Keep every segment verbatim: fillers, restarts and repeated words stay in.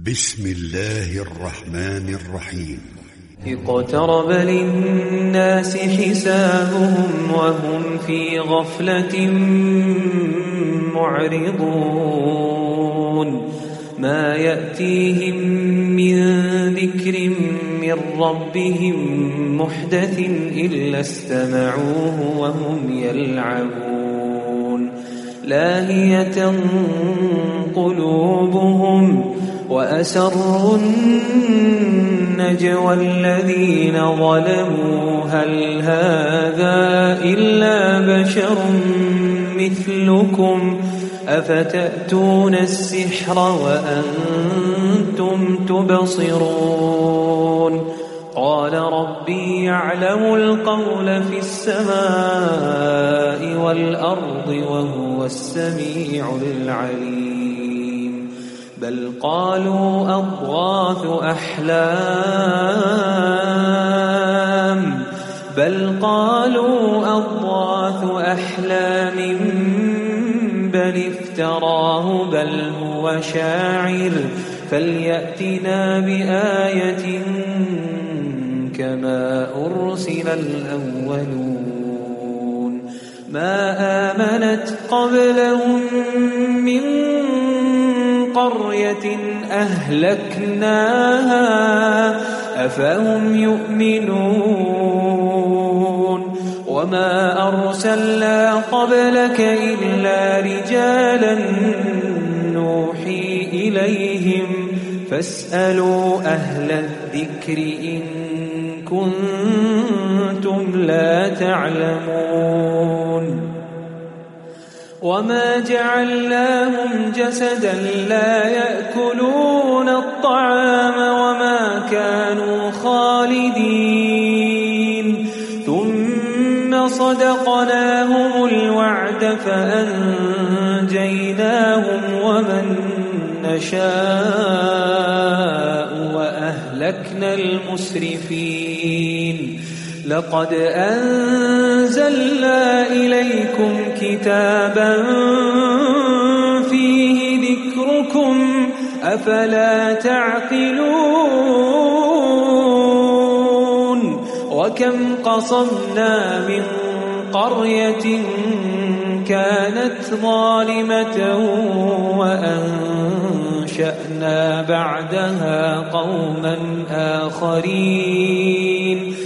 بسم الله الرحمن الرحيم. اقترب للناس حسابهم وهم في غفلة معرضون ما يأتيهم من ذكر من ربهم محدث إلا استمعوه وهم يلعبون لاهية قلوبهم وأسروا النجوى الذين ظلموا هل هذا إلا بشر مثلكم أفتأتون السحر وأنتم تبصرون قال ربي يعلم القول في السماء والأرض وهو السميع العليم بل قالوا أضغاث أحلام بل قالوا أضغاث أحلام بل افتراه بل هو شاعر فليأتنا بآية كما أرسل الأولون ما آمنت قبلهم من قرية أهلكناها أفهم يؤمنون وما أرسلنا قبلك إلا رجالا نوحي إليهم فاسألوا أهل الذكر إن كنتم لا تعلمون وما جعلناهم جسدا لا يأكلون الطعام وما كانوا خالدين ثم صدقناهم الوعد فأنجيناهم ومن نشاء وأهلكنا المسرفين لقد أنزلنا إليكم كتابا فيه ذكركم أفلا تعقلون وكم قصمنا من قرية كانت ظالمة وأنشأنا بعدها قوما آخرين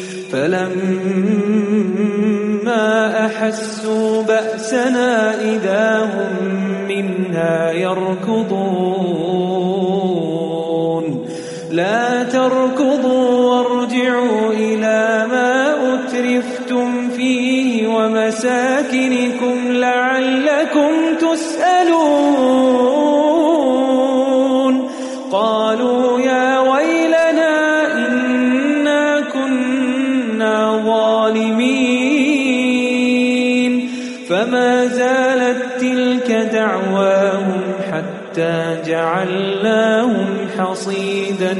فلما أحسوا بأسنا إذا هم منها يركضون لا تركضوا وارجعوا إلى ما أترفتم فيه ومساكنكم لعلكم تسألون قالوا يا ويلنا إنا كنا ظالمين فما زالت تلك دعواهم حتى جعلناهم حصيدا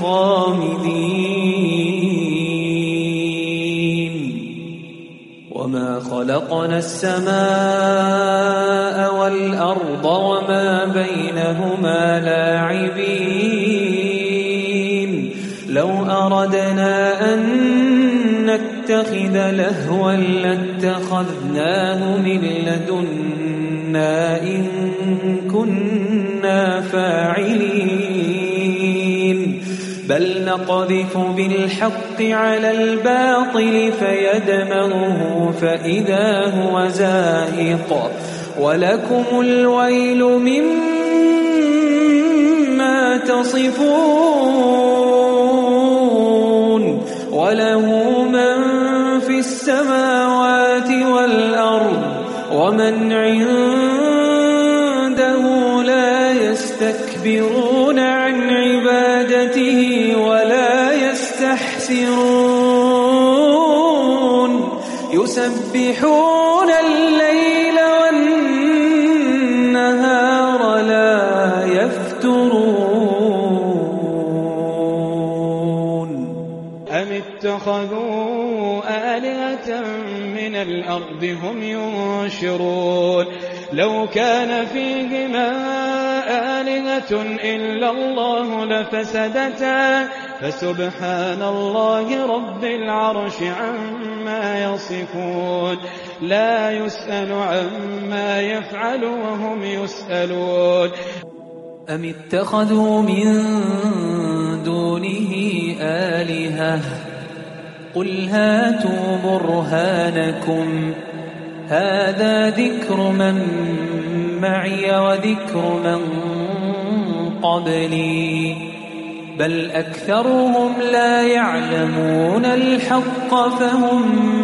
خامدين وما خلقنا السماء والأرض وما بينهما لاعبين لو أردنا أن نتخذ لهوا لاتخذناه من لدنا إن كنا فاعلين بل نقذف بالحق على الباطل فيدمغه فإذا هو زاهق ولكم الويل مما تصفون وله من في السماوات والأرض ومن عنده لا يستكبرون عن عبادته ولا يستحسرون يسبحون الليل والنهار لا يفترون أم اتخذوا آلهة من الأرض هم ينشرون لو كان فيهما آلهة إلا الله لفسدتا فسبحان الله رب العرش عما يصفون لا يسأل عما يفعل وهم يسألون أم اتخذوا من دونه آلهة قل هاتوا برهانكم هذا ذكر من معي وذكر من قبلي بل أكثرهم لا يعلمون الحق فهم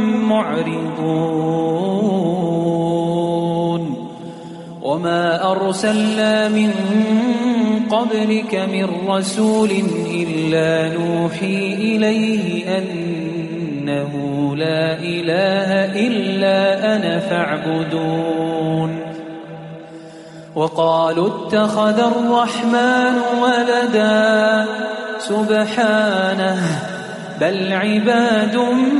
معرضون وما أرسلنا من قبلك من رسول إلا نوحي إليه أنه لا إله إلا أنا فاعبدون وقالوا اتخذ الرحمن ولدا سبحانه بل عباد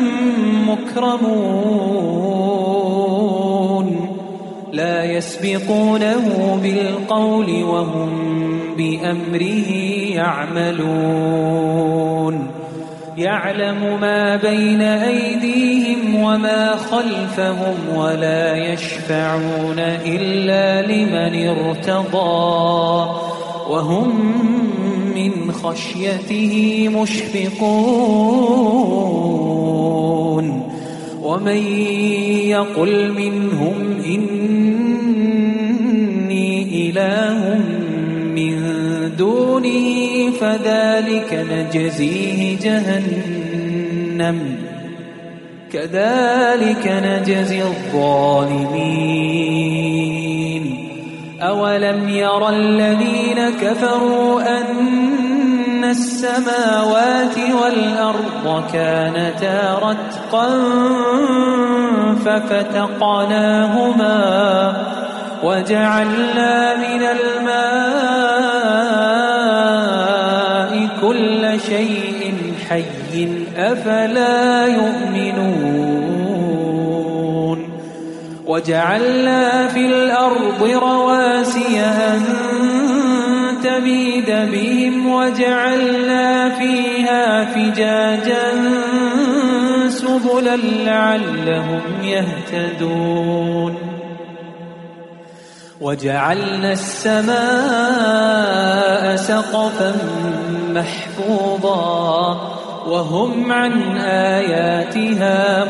مكرمون لا يسبقونه بالقول وهم بأمره يعملون يعلم ما بين أيديهم وما خلفهم ولا يشفعون إلا لمن ارتضى وهم من خشيته مشفقون ومن يقل منهم إني إله من دونه فذلك نجزيه جهنم كذلك نجزي الظالمين أولم يرى الذين كفروا أن السماوات والأرض كانتا رتقا ففتقناهما وجعلنا من الماء كل شيء حي أفلا يؤمنون وجعلنا في الأرض رواسي أن تميد بهم وجعلنا فيها فجاجا سبلا لعلهم يهتدون وجعلنا السماء سقفا محفوظا وهم عن آياتها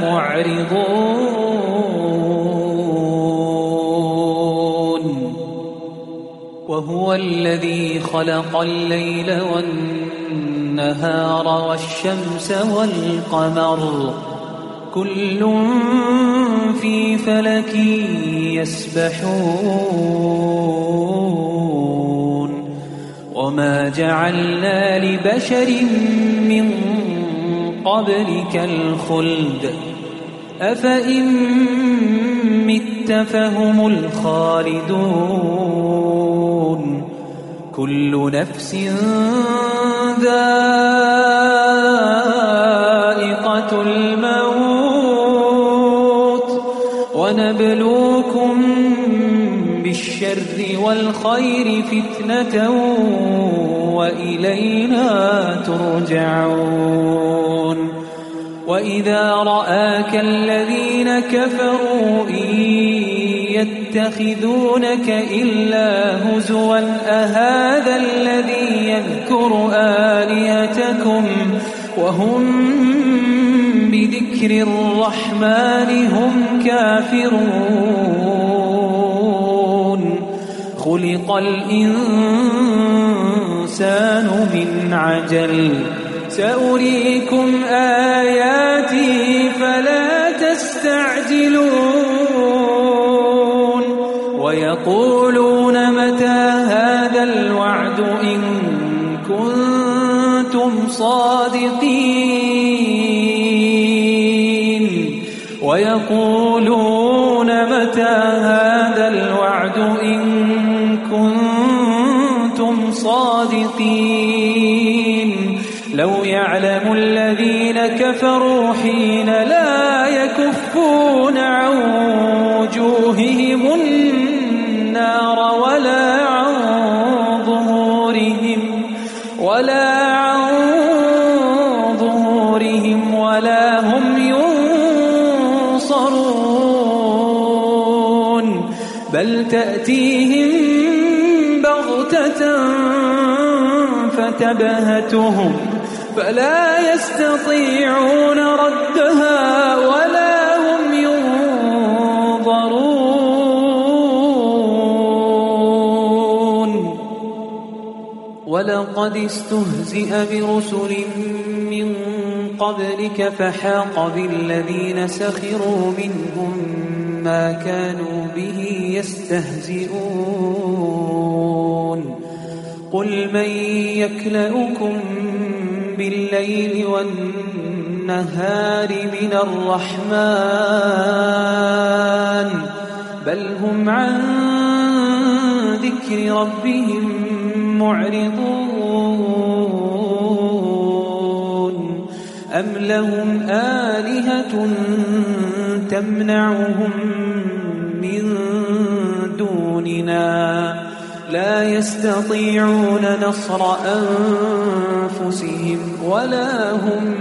معرضون وهو الذي خلق الليل والنهار والشمس والقمر كل في فلك يسبحون وما جعلنا لبشر من قبلك الخلد أفإن مت فهم الخالدون كل نفس ذائقة الموت ونبلوكم بالشر والخير فتنة وإلينا ترجعون وإذا رآك الذين كفروا إن يتخذونك إلا هزوا أهذا الذي يذكر آلهتكم وهم بذكر الرحمن هم كافرون خلق الإنسان من عجل سأريكم آياتي فلا تستعجلون ويقولون متى هذا الوعد إن كنتم صادقين ويقولون متى هذا الوعد إن كنتم صادقين لو يعلم الذين كفروا حين لا يكفون عن وجوههم النار ولا عن ولا عن ظهورهم ولا هم ينصرون بل تأتيهم بغتة فتبهتهم فلا يستطيعون ردها ولا هم ينظرون ولقد استهزئ برسل من قبلك فحاق بالذين سخروا منهم ما كانوا به يستهزئون قل من يكلؤكم بالليل والنهار من الرحمن بل هم عن ذكر ربهم معرضون أم لهم آلهة تمنعهم من دوننا لا يستطيعون نصر أنفسهم ولا هم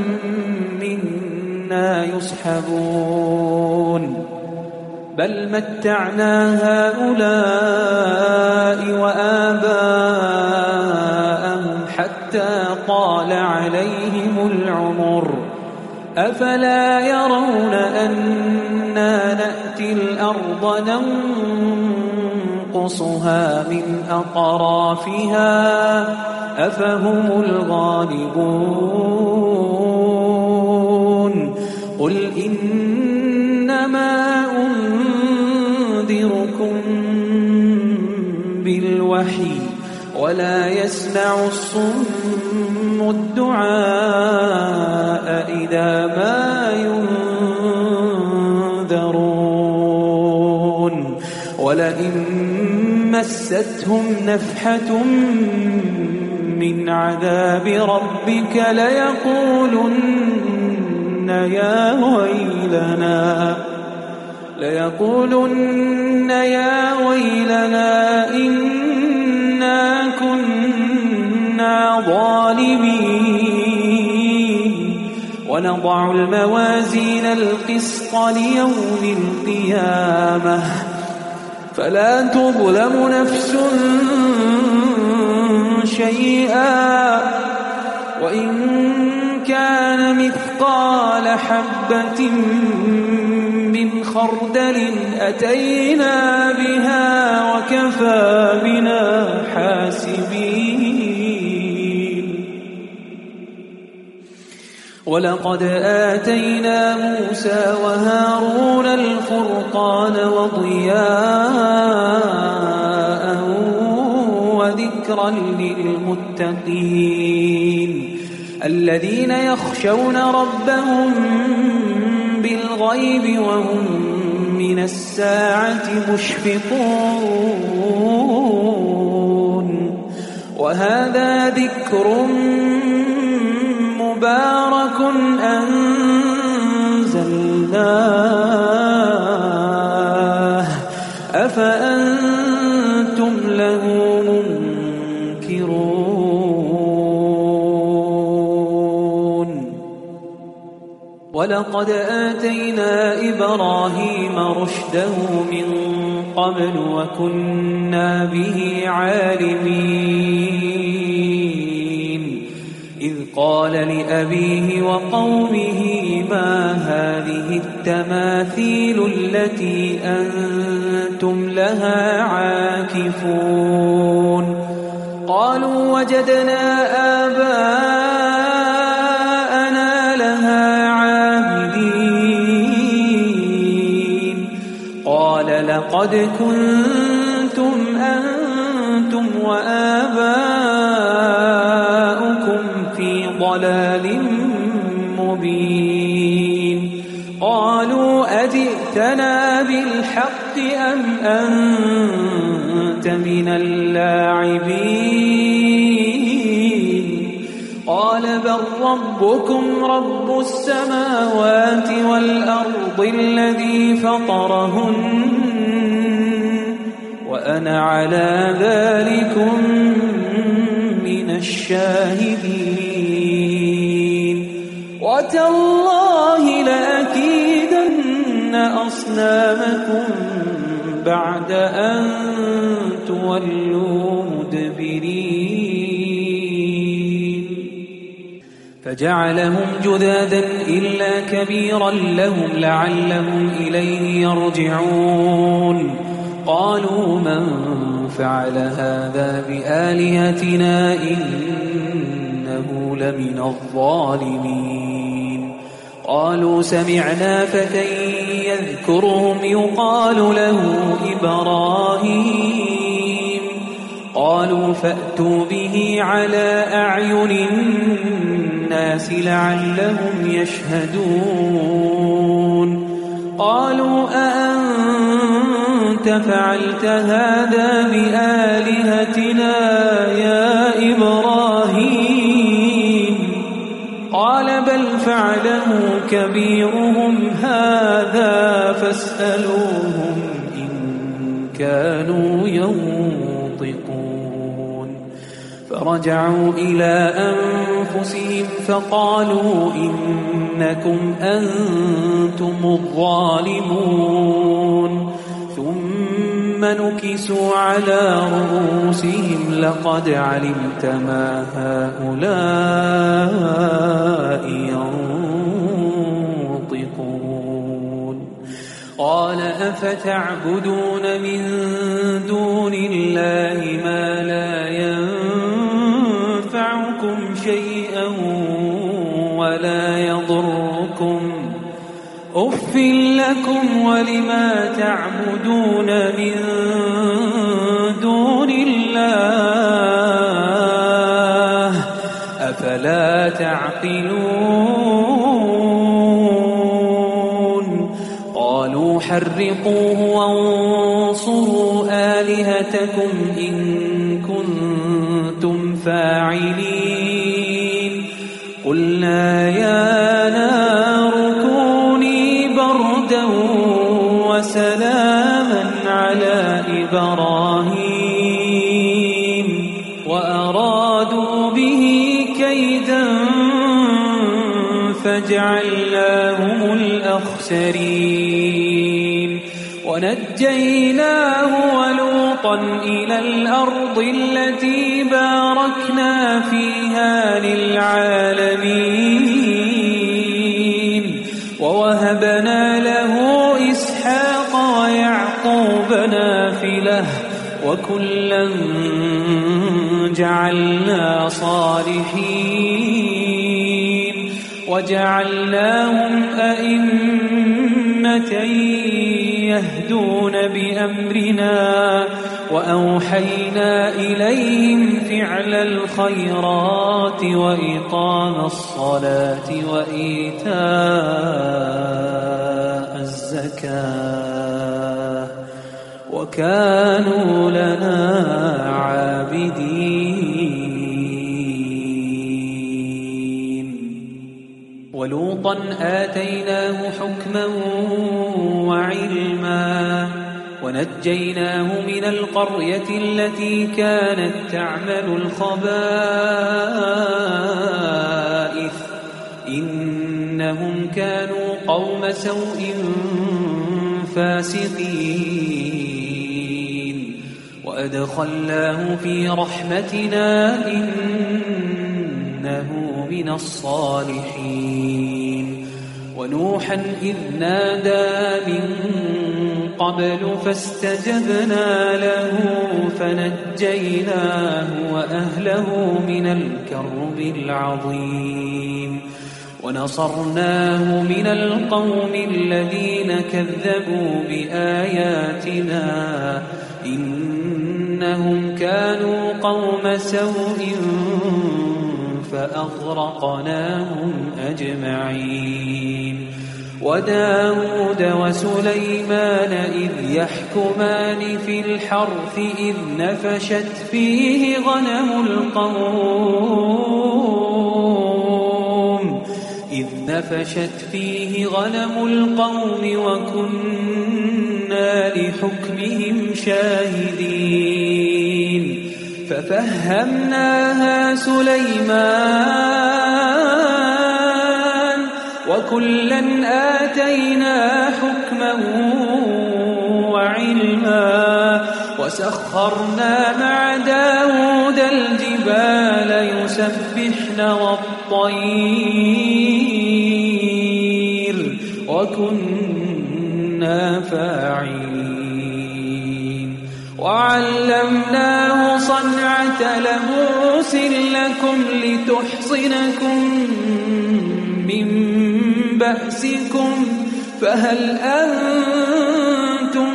منا يصحبون بل متعنا هؤلاء وآباءهم حتى طال عليهم العمر أفلا يرون أنا نأتي الأرض ننقصها من أطرافها أفهم الغالبون قل إنما أنذركم بالوحي ولا يسمع الصم الدعاء إذا ما ينذرون ولئن مستهم نفحة من عذاب ربك ليقولن يا ويلنا ليقولن يا ويلنا إنا كنا ظالمين ونضع الموازين القسط ليوم القيامة فلا تظلم نفس شيئا وإن كان مثقال حبة من خردل أتينا بها وكفى بنا حاسبين ولقد آتينا موسى وهارون الفرقان وضياء وذكرا للمتقين الذين يخشون ربهم بالغيب وهم من الساعة مشفقون وهذا ذكر مبارك أنزلناه أفأنتم له منكرون ولقد آتينا إبراهيم رشده من قبل وكنا به عالمين إذ قال لأبيه وقومه ما هذه التماثيل التي أنتم لها عاكفون قالوا وجدنا آباءنا لها عابدين قال لقد كنتم أنتم وآباؤكم في ضلال مبين قالوا أجئتنا بالحق أم أنت من اللاعبين قال بل ربكم رب السماوات والأرض الذي فطرهن وأنا على ذلكم من الشاهدين وتالله لأكيدن أصنامكم بعد أن تولوا مدبرين فجعلهم جذاذا إلا كبيرا لهم لعلهم إليه يرجعون قالوا من فعل هذا بآلهتنا إنه لمن الظالمين قالوا سمعنا فتى يذكرهم يقال له إبراهيم قالوا فأتوا به على أعين الناس لعلهم يشهدون قالوا أأنت فعلت هذا بآلهتنا يا إبراهيم قال بل فعله كبيرهم هذا فاسألوهم إن كانوا ينطقون فرجعوا إلى أنفسهم فقالوا إنكم أنتم الظالمون ثم نكسوا على رؤوسهم لقد علمت ما هؤلاء ينطقون قال أفتعبدون من دون الله ما لا ينفعكم شيئا ولا يضركم أف لكم ولما تعبدون من دون الله أفلا تعقلون قالوا حرقوه وانصروا آلهتكم إن كنتم فاعلين قلنا يا نار كوني بردا وسلاما على إبراهيم وأرادوا به كيدا فجعلناهم الأخسرين ونجيناه ولوطا إلى الأرض التي باركنا فيها للعالمين ووهبنا له إسحاق ويعقوب نافلة وكلا جعلنا صالحين وجعلناهم أئمة يهدون بأمرنا وأوحينا إليهم فعل الخيرات وإقام الصلاة وإيتاء الزكاة وكانوا لنا عابدين ولوطا آتيناه حكما وعلما ونجيناه من القرية التي كانت تعمل الخبائث إنهم كانوا قوم سوء فاسقين وأدخلناه في رحمتنا إنه من الصالحين ونوحا إذ نادى من قبل فاستجبنا له فنجيناه وأهله من الكرب العظيم ونصرناه من القوم الذين كذبوا بآياتنا إنهم كانوا قوم سوء فأغرقناهم أجمعين وداود وسليمان إذ يحكمان في الحرث إذ نفشت فيه غنم القوم إذ نفشت فيه غنم القوم وكنا لحكمهم شاهدين ففهمناها سليمان وكلا آتينا حكما وعلما وسخرنا مع داود الجبال يسبحن والطير وكنا فاعلين وعلمناه صنعة لبوس لكم لتحصنكم من بأسكم فهل أنتم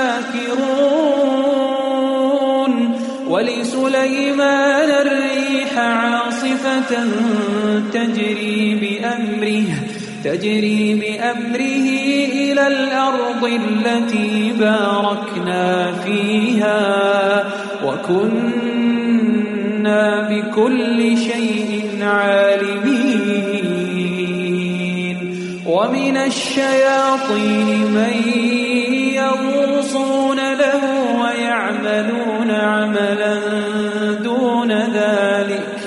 شاكرون ولسليمان الريح عاصفة تجري بأمره تجري بأمره إلى الأرض التي باركنا فيها وكنا بكل شيء عالمين ومن الشياطين من يغوصون له ويعملون عملا دون ذلك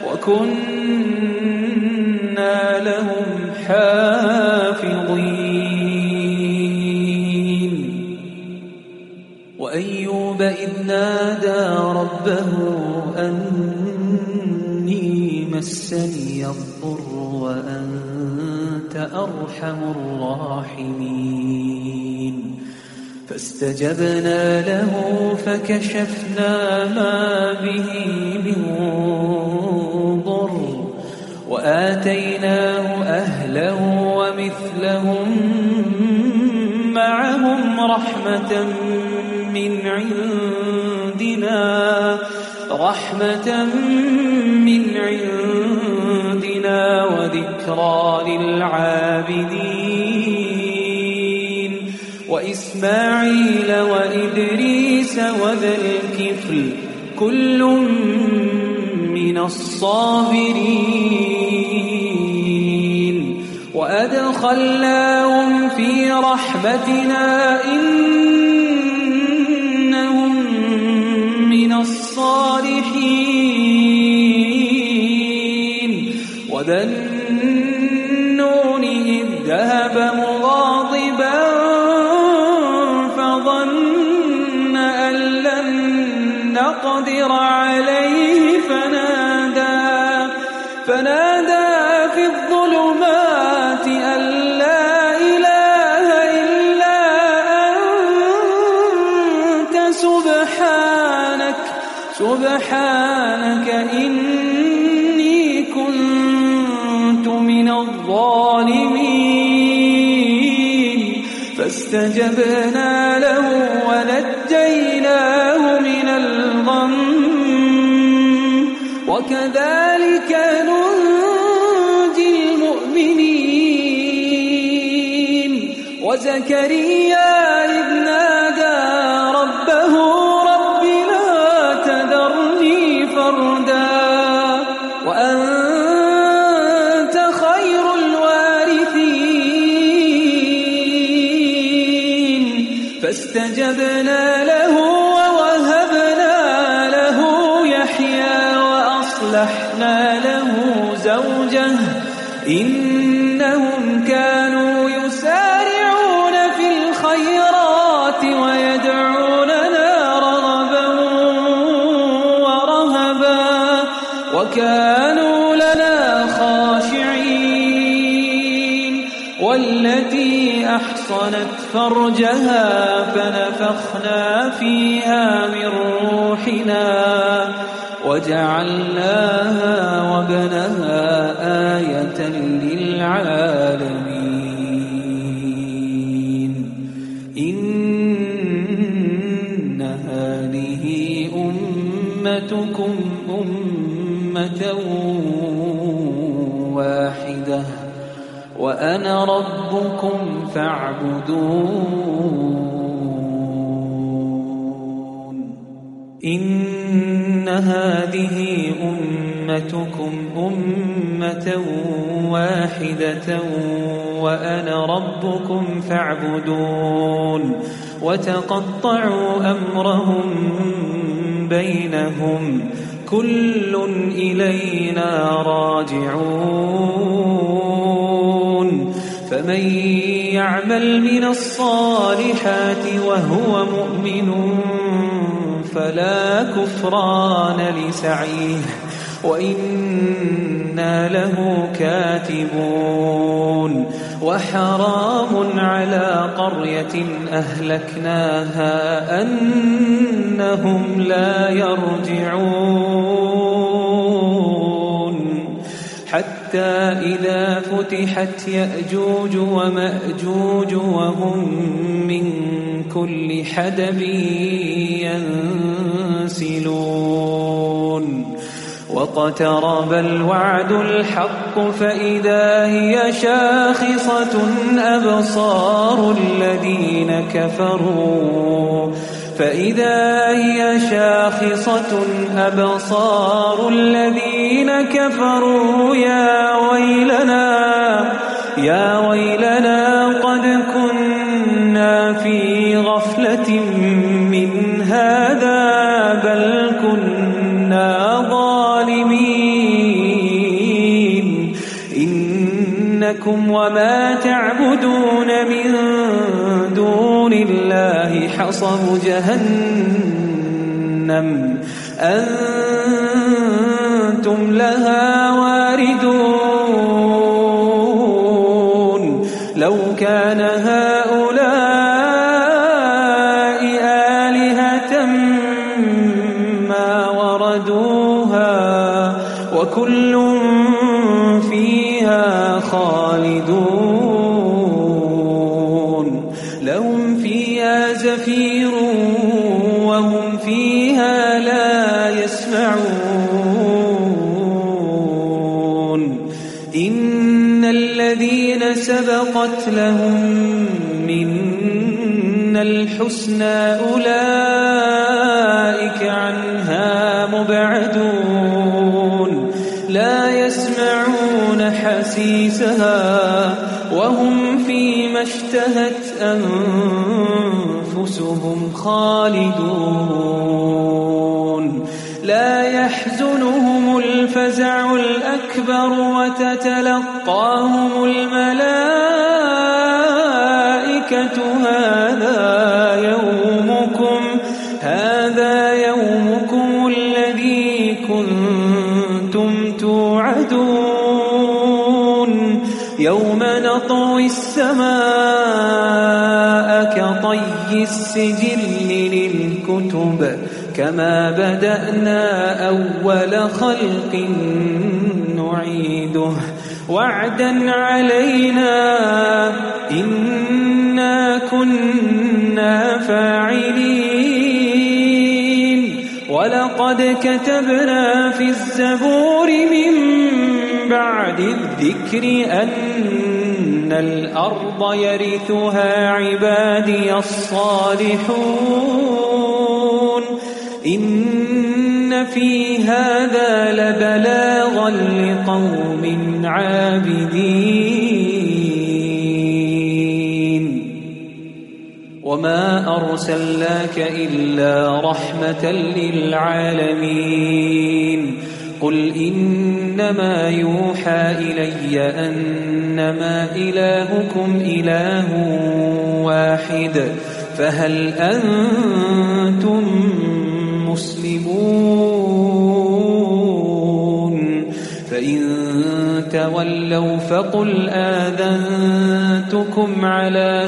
وكنا لهم حافظين وأيوب إذ نادى ربه أني مسني الضر وأنت أرحم الراحمين فاستجبنا له فكشفنا ما به من ضر وآتيناه أهله ومثلهم معهم رحمة من عندنا رحمة من عندنا وذكرى للعابدين وإسماعيل وإدريس وذا الكفل كل من الصابرين وأدخلناهم في رحمتنا إنهم من الصالحين وذا النون إذ ذهب مغاضبا فظن أن لن نقدر عليه فنادى فنادى في الظلمات أن لا إله إلا أنت سبحانك سبحانك إني كنت من الظالمين فاستجبنا له ونجيناه من الغم وكذلك ننجي المؤمنين وزكريا إذ نادى ربه رب لا تذرني فردا وأنت خير الوارثين فاستجبنا له ووهبنا له يحيى وأصلحنا له زوجه إنهم كانوا يسارعون في الخيرات ويدعوننا رغبا ورهبا وكانوا لنا خاشعين والتي أحصنت فرجها فنفخنا فيها من روحنا وجعلناها وابنها آية للعالمين إن هذه أمتكم أمة واحدة وأنا ربكم فاعبدون إن هذه أمتكم أمة واحدة وأنا ربكم فاعبدون وتقطعوا أمرهم بينهم كل إلينا راجعون فمن يعمل من الصالحات وهو مؤمن فلا كفران لسعيه وإنا له كاتبون وحرام على قرية أهلكناها أنهم لا يرجعون حتى إذا فتحت يأجوج ومأجوج وهم من كل حدب ينسلون واقترب الوعد الحق فإذا هي شاخصة أبصار الذين كفروا فإذا هي شاخصة أبصار الذين كفروا يا ويلنا يا ويلنا قد كنا في غفلة من هذا بل كنا ظالمين إنكم وما تعبدون من دون الله حصب جهنم أنتم لها واردون لو كان هؤلاء آلهة ما وردوها وكل فيها خالدون لهم فيها زفير وهم فيها لا يسمعون إن الذين سبقت لهم منا الحسنى أولئك عنها مبعدون لا يسمعون حسيسها وهم فيما اشتهت أنفسهم خالدون لا يحزنهم الفزع الأكبر وتتلقاهم الملائكة هذا يومكم هذا يومكم الذي كنتم توعدون يوم نطوي السماء كطي السجل للكتب كما بدأنا أول خلق نعيده وعدا علينا إنا كنا فاعلين ولقد كتبنا في الزبور من بعد الذكر أن الأرض يرثها عبادي الصالحون إن في هذا لبلاغا لقوم عابدين وما أرسلناك إلا رحمة للعالمين قل إنما يوحى إلي أنما إلهكم إله واحد فهل أنتم مسلمون فإن تولوا فقل آذنتكم على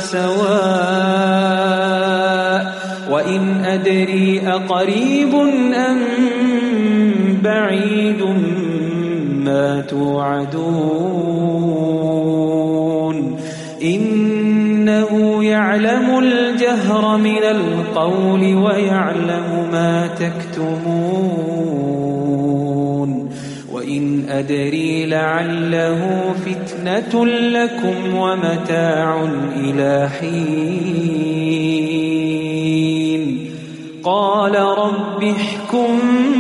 سواء وإن أدري أقريب أم بعيد ما توعدون إنه يعلم الجهر من القول ويعلم ما تكتمون وإن أدري لعله فتنة لكم ومتاع إلى حين قال رب احكم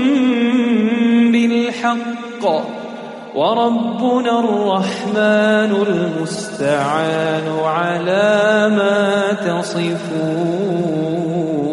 بالحق وربنا الرحمن المستعان على ما تصفون.